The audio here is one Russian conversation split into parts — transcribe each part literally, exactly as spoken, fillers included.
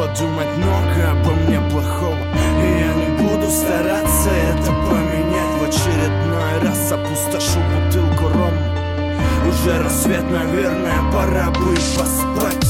подумать много обо мне плохого, и я не буду стараться это поменять. В очередной раз опустошу бутылку рома. Уже рассвет, наверное, пора бы и поспать.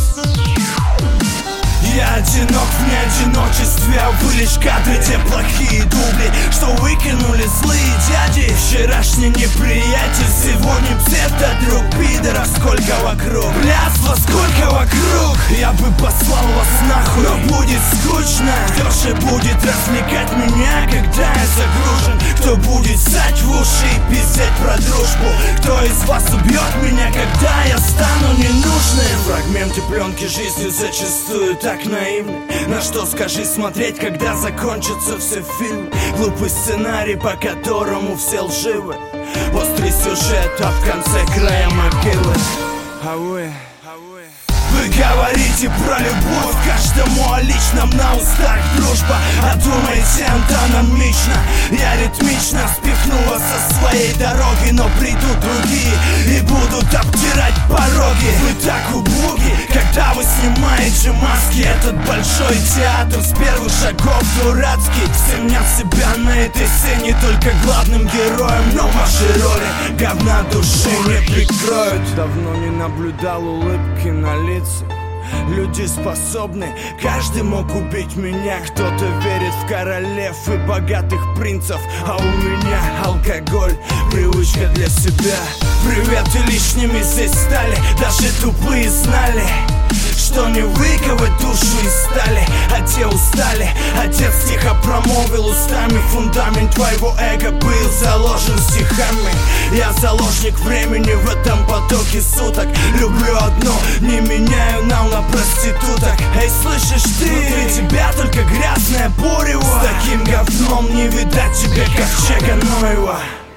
Я одинок в неодиночестве, а вы лишь кадры, те плохие дубли, что выкинули злые дяди. Вчерашний неприятель, сегодня псевдодруг. Пидоров сколько вокруг, блядства сколько вокруг. Я бы послал вас нахуй, но будет скучно. Кто же будет развлекать меня, когда я загружен? Кто будет ссать в уши и пиздеть про дружбу? Кто из вас убьет меня, когда я стану ненужным? Фрагменты пленки жизни зачастую так наивны. На что, скажи, смотреть, когда закончится все фильм? Глупый сценарий, по которому все лживы. Острый сюжет, а в конце края могилы. А вы... Вы говорите про любовь, каждому о личном на устах дружба. А думаете антономично, я ритмично спихну вас со своей дороги. Но придут другие и будут обтирать пороги. Вы так убоги, когда вы снимаете маски. Этот большой театр с первых шагов дурацкий. Все мнят себя на этой сцене только главным героем, но ваши роли говна души не прикроют. Давно не наблюдал улыбки на лицах. Люди способны, каждый мог убить меня. Кто-то верит в королев и богатых принцев, а у меня алкоголь, привычка для себя. Привет, и лишними здесь стали, даже тупые знали, что не выковать душу из стали. А те устали, отец тихо промолвил устами. Фундамент твоего эго был заложен стихами. Я заложник времени в этом потоке суток. Люблю одно, не меняю нал на проституток. Эй, слышишь ты? Внутри тебя только грязное бурево. С таким говном не видать тебе ковчега Ноева.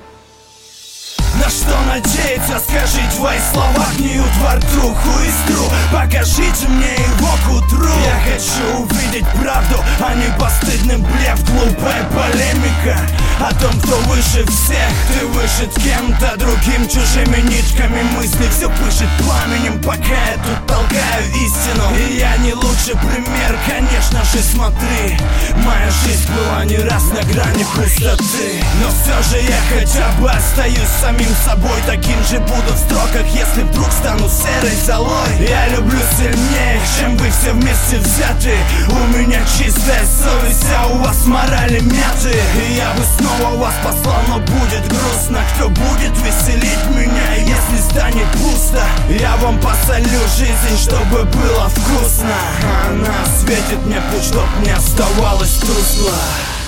На что надеяться, скажи, твои слова гниют во рту. Хуистру, покажите мне его к утру. Я хочу увидеть правду, а не постыдный блеф. Глупая полемика о том, кто выше всех. Ты вышит кем-то другим, чужими нитками мысли. Все пышет пламенем, пока я тут толкаю истину. И я не лучший пример, конечно же, смотри. Моя жизнь была не раз на грани пустоты, но все же я хотя бы остаюсь самим собой. Таким же буду в строках, если вдруг стану серой золой. Я люблю сильнее, чем вы все вместе взяты. У меня чистая совесть, а у вас морали мяты. И я бы снова вас послал, но будет грустно. Кто будет веселить меня, если станет пусто? Я вам посолю жизнь, чтобы было вкусно. Она светит мне путь, чтоб не оставалось тускло.